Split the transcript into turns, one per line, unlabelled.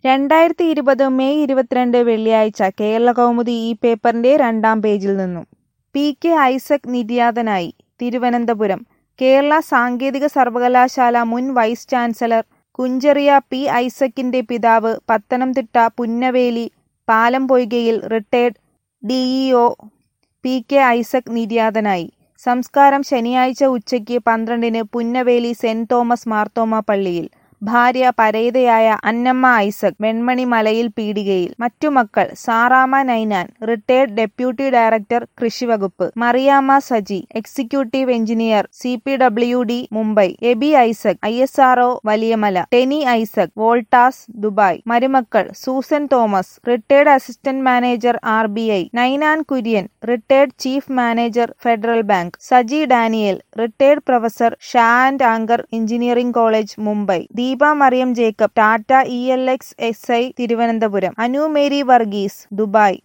2020 May 22 വെള്ളിയാഴ്ച കേരളകൗമുദി ഈ പേപ്പറിന്റെ 2-ാം പേജിൽ നിന്നും. പി. കെ. ഐസക് നിര്യാതനായി. തിരുവനന്തപുരം. കേരള സാങ്കേതിക സർവകലാശാല മുൻ വൈസ് ചാൻസലർ കുഞ്ചറിയ പി. ഐസക്കിന്റെ പിതാവ് പത്തനംതിട്ട പുന്നവേലി പാലംപൊയ്കയിൽ retired D E O. P. K. Isaac നിര്യാതനായി. സംസ്കാരം ശനിയാഴ്ച ഉച്ചയ്ക്ക് 12-ന് പുന്നവേലി സെന്റ് തോമസ് മാർത്തോമാ പള്ളിയിൽ. ഭാര്യ പരേതയായ അന്നമ്മ ഐസക് വെൺമണി മലയിൽ പീടികയിൽ. മറ്റു മക്കൾ: Saramma Ninan, retired deputy director കൃഷിവകുപ്പ്; Mariamma Saji, executive engineer CPWD Mumbai; Eby Isaac, ISRO Valiamala; Teny Isaac, Voltas Dubai. മരുമക്കൾ: Susan Thomas, retired assistant manager RBI; Ninan Kurian, retired chief manager Federal Bank; Saji Daniel, retired professor Shah and Anchor engineering college Mumbai; Deepa Mariam Jacob, Tata ELX SI Thiruvananthapuram; Anu Mary Varghese, Dubai.